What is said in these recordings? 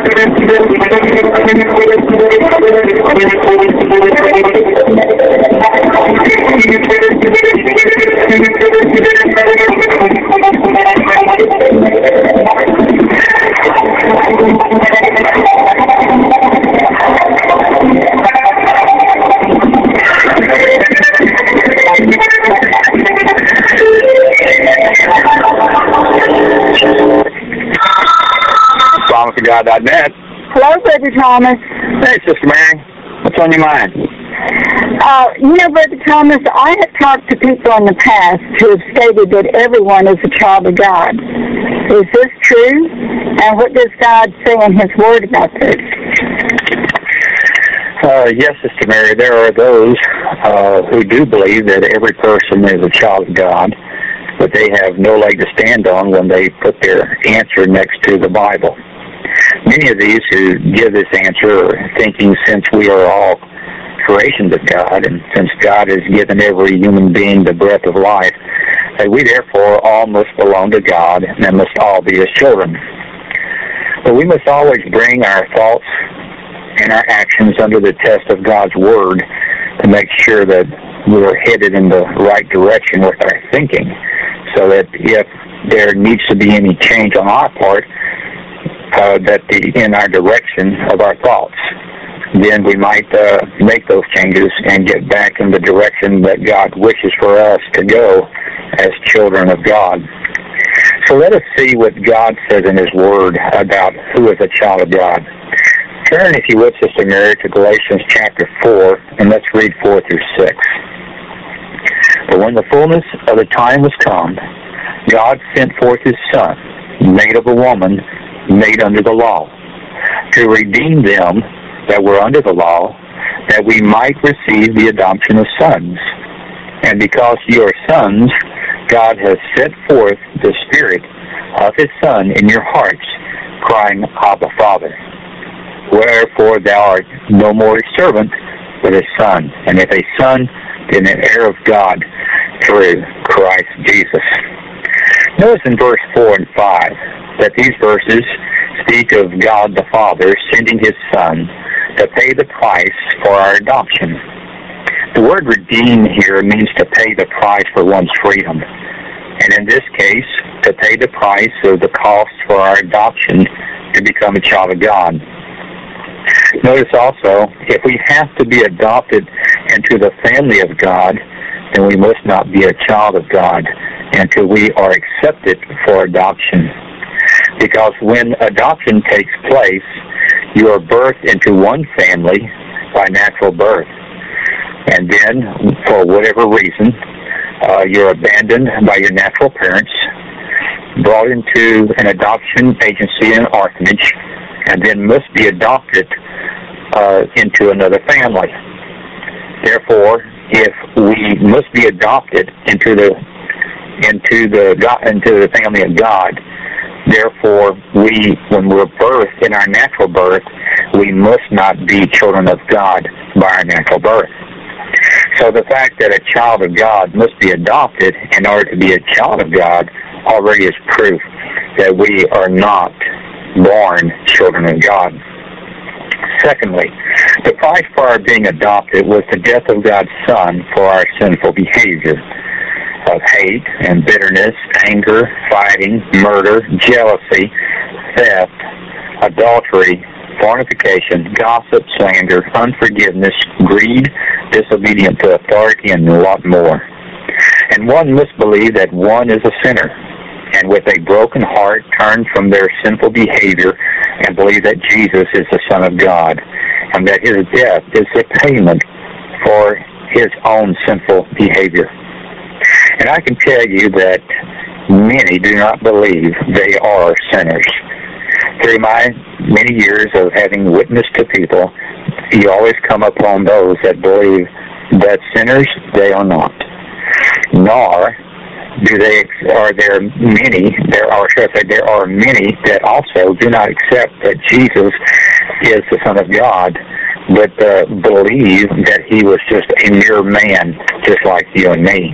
PromiseOfGod.net. Hello, Brother Thomas. Hey, Sister Mary. What's on your mind? Brother Thomas, I have talked to people in the past who have stated that everyone is a child of God. Is this true? And what does God say in His Word about this? Yes, Sister Mary, there are those who do believe that every person is a child of God, but they have no leg to stand on when they put their answer next to the Bible. Many of these who give this answer are thinking, since we are all creations of God, and since God has given every human being the breath of life, that we therefore all must belong to God and must all be His children. But we must always bring our thoughts and our actions under the test of God's Word to make sure that we're headed in the right direction with our thinking, so that if there needs to be any change on our part, that in our direction of our thoughts, then we might make those changes and get back in the direction that God wishes for us to go as children of God. So let us see what God says in His Word about who is a child of God. Turn, if you would, Sister Mary, to Galatians chapter 4, and let's read 4 through 6. But when the fullness of the time was come, God sent forth His Son, made of a woman, made under the law, to redeem them that were under the law, that we might receive the adoption of sons. And because you are sons, God has set forth the Spirit of His Son in your hearts, crying, Abba, Father. Wherefore thou art no more a servant, but a son. And if a son, then an heir of God through Christ Jesus. Notice in verse 4 and 5 that these verses speak of God the Father sending His Son to pay the price for our adoption. The word redeem here means to pay the price for one's freedom. And in this case, to pay the price of the cost for our adoption to become a child of God. Notice also, if we have to be adopted into the family of God, then we must not be a child of God until we are accepted for adoption. Because when adoption takes place, you are birthed into one family by natural birth. And then, for whatever reason, you're abandoned by your natural parents, brought into an adoption agency, an orphanage, and then must be adopted into another family. Therefore, if we must be adopted into the family of God, therefore when we're birthed in our natural birth, we must not be children of God by our natural birth. So the fact that a child of God must be adopted in order to be a child of God already is proof that we are not born children of God. Secondly, the price for our being adopted was the death of God's Son for our sinful behavior of hate and bitterness, anger, fighting, murder, jealousy, theft, adultery, fornication, gossip, slander, unforgiveness, greed, disobedience to authority, and a lot more. And one must believe that one is a sinner, and with a broken heart turn from their sinful behavior and believe that Jesus is the Son of God, and that His death is the payment for His own sinful behavior. And I can tell you that many do not believe they are sinners. Through my many years of having witnessed to people, you always come upon those that believe that sinners they are not. Nor are there many that also do not accept that Jesus is the Son of God, but believe that He was just a mere man, just like you and me.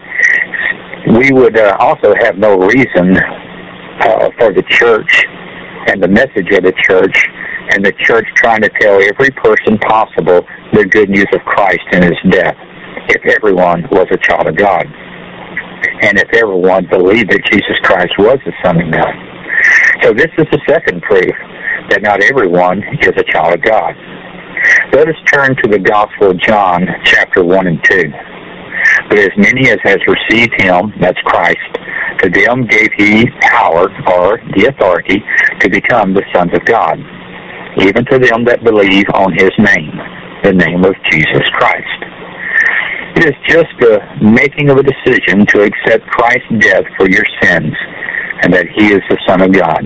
We would also have no reason for the church and the message of the church, and the church trying to tell every person possible the good news of Christ and his death, if everyone was a child of God, and if everyone believed that Jesus Christ was the Son of God. So this is the second proof that not everyone is a child of God. Let us turn to the Gospel of John, chapter 1 and 2. But as many as has received him, that's Christ, to them gave he power, or the authority, to become the sons of God, even to them that believe on his name, the name of Jesus Christ. It is just the making of a decision to accept Christ's death for your sins, and that he is the Son of God.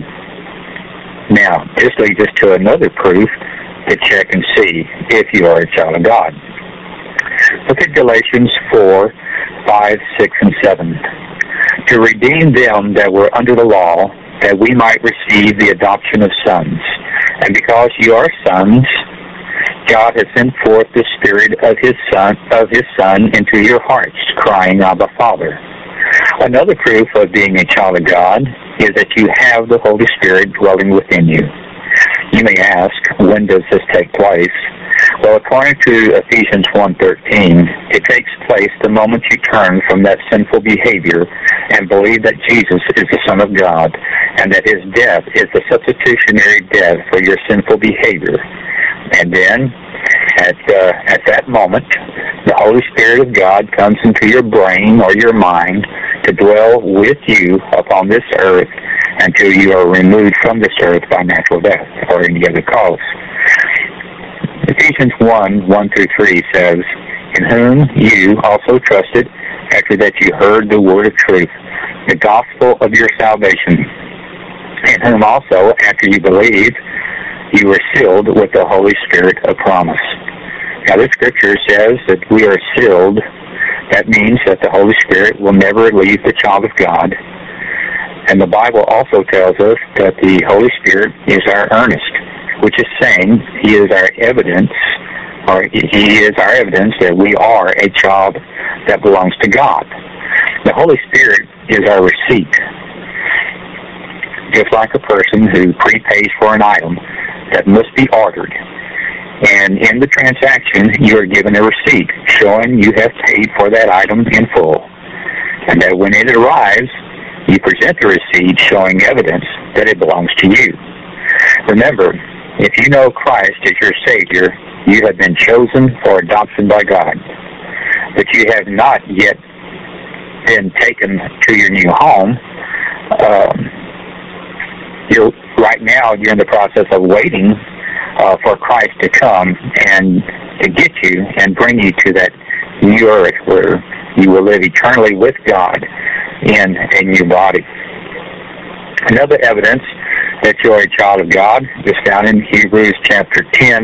Now, this leads us to another proof to check and see if you are a child of God. Look at Galatians 4, 5, 6, and 7. To redeem them that were under the law, that we might receive the adoption of sons. And because you are sons, God has sent forth the Spirit of his Son into your hearts, crying, Abba, Father. Another proof of being a child of God is that you have the Holy Spirit dwelling within you. You may ask, when does this take place? Well, according to Ephesians 1:13, it takes place the moment you turn from that sinful behavior and believe that Jesus is the Son of God and that his death is the substitutionary death for your sinful behavior. And then, at that moment, the Holy Spirit of God comes into your brain or your mind to dwell with you upon this earth until you are removed from this earth by natural death or any other cause. Ephesians 1:1-3 says, in whom you also trusted after that you heard the word of truth, the gospel of your salvation, in whom also after you believed, you were sealed with the Holy Spirit of promise. Now this scripture says that we are sealed. That means that the Holy Spirit will never leave the child of God. And the Bible also tells us that the Holy Spirit is our earnest, which is saying he is our evidence, or he is our evidence that we are a child that belongs to God. The Holy Spirit is our receipt. Just like a person who prepays for an item that must be ordered. And in the transaction, you are given a receipt showing you have paid for that item in full. And that when it arrives, you present the receipt showing evidence that it belongs to you. Remember, if you know Christ as your Savior, you have been chosen for adoption by God. But you have not yet been taken to your new home. Right now, you're in the process of waiting for Christ to come and to get you and bring you to that new earth where you will live eternally with God in a new body. Another evidence that you're a child of God is found in Hebrews chapter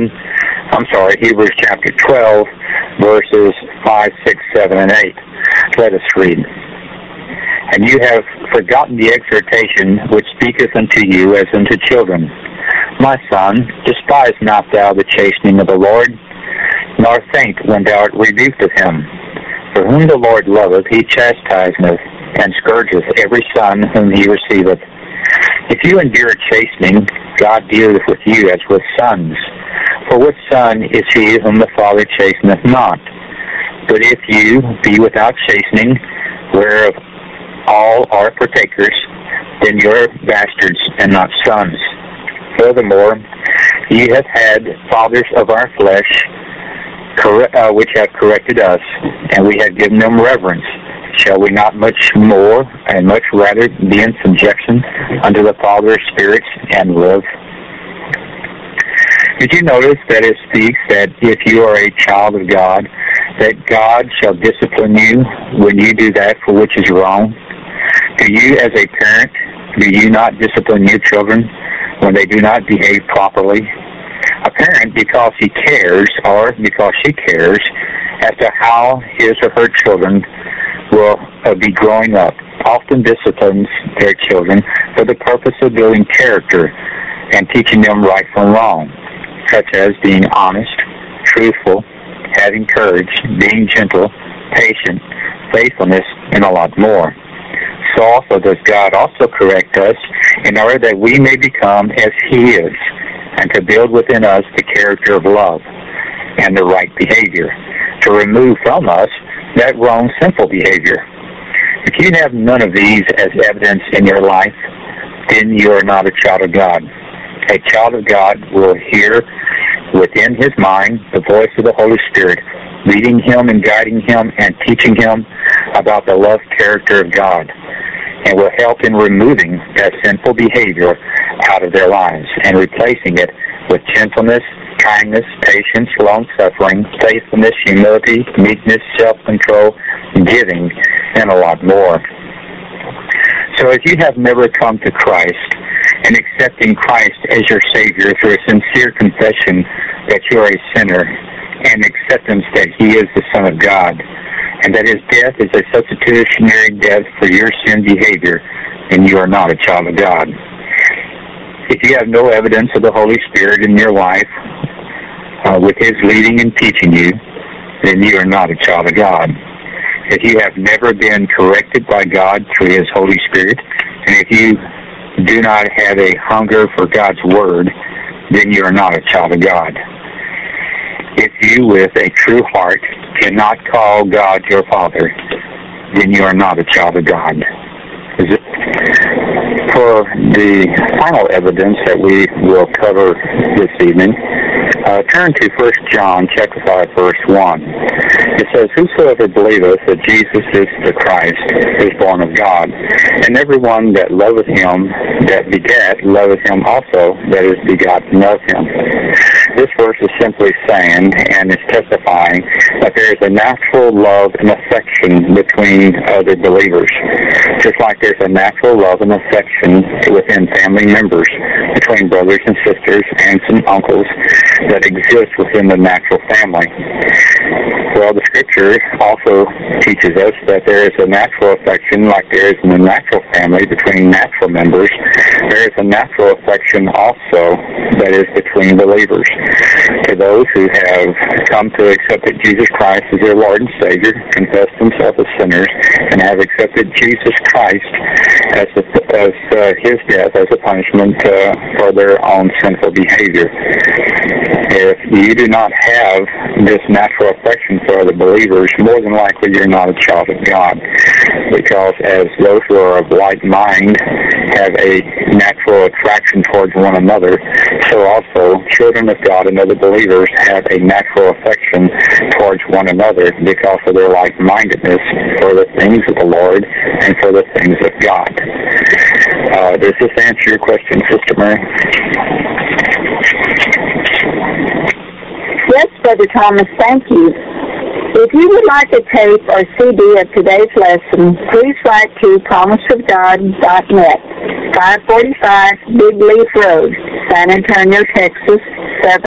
12, verses 5, 6, 7, and 8. Let us read. And you have forgotten the exhortation which speaketh unto you as unto children. My son, despise not thou the chastening of the Lord, nor faint when thou art rebuked of him. For whom the Lord loveth, he chastiseth, and scourgeth every son whom he receiveth. If you endure chastening, God dealeth with you as with sons. For what son is he whom the Father chasteneth not? But if you be without chastening, whereof all are partakers, then you are bastards and not sons. Furthermore, ye have had fathers of our flesh, which have corrected us, and we have given them reverence. Shall we not much more and much rather be in subjection unto the Father of spirits and live? Did you notice that it speaks that if you are a child of God, that God shall discipline you when you do that for which is wrong? Do you, as a parent, do you not discipline your children when they do not behave properly? A parent, because he cares, or because she cares, as to how his or her children will be growing up, often disciplines their children for the purpose of building character and teaching them right from wrong, such as being honest, truthful, having courage, being gentle, patient, faithfulness, and a lot more. so also does God also correct us in order that we may become as He is, and to build within us the character of love and the right behavior, to remove from us that wrong, sinful behavior. If you have none of these as evidence in your life, then you are not a child of God. A child of God will hear within his mind the voice of the Holy Spirit, leading him and guiding him and teaching him about the love character of God, and will help in removing that sinful behavior out of their lives and replacing it with gentleness, kindness, patience, long-suffering, faithfulness, humility, meekness, self-control, giving, and a lot more. So if you have never come to Christ and accepting Christ as your Savior through a sincere confession that you are a sinner and acceptance that He is the Son of God and that His death is a substitutionary death for your sin behavior, then you are not a child of God. If you have no evidence of the Holy Spirit in your life with His leading and teaching you, then you are not a child of God. If you have never been corrected by God through His Holy Spirit, and if you do not have a hunger for God's Word, then you are not a child of God. If you, with a true heart, cannot call God your Father, then you are not a child of God. For the final evidence that we will cover this evening, turn to 1 John chapter 5, verse 1. It says, "Whosoever believeth that Jesus is the Christ is born of God, and everyone that loveth him that begat loveth him also that is begotten of him." This verse is simply saying and is testifying that there is a natural love and affection between other believers, just like there's a natural love and affection within family members, between brothers and sisters, aunts and uncles, that exist within the natural family. Well, the Scripture also teaches us that there is a natural affection, like there is in the natural family between natural members. There is a natural affection also that is between believers. To those who have come to accept Jesus Christ as their Lord and Savior, confessed themselves as sinners, and have accepted Jesus Christ as His death as a punishment for their own sinful behavior. If you do not have this natural affection for other believers, more than likely you're not a child of God, because as those who are of like mind have a natural attraction towards one another, so also children of God and other believers have a natural affection towards one another because of their like-mindedness for the things of the Lord and for the things of God. Does this answer your question, Sister Mary? Yes, Brother Thomas, thank you. If you would like a tape or CD of today's lesson, please write to promiseofgod.net, 545 Big Leaf Road, San Antonio, Texas, 7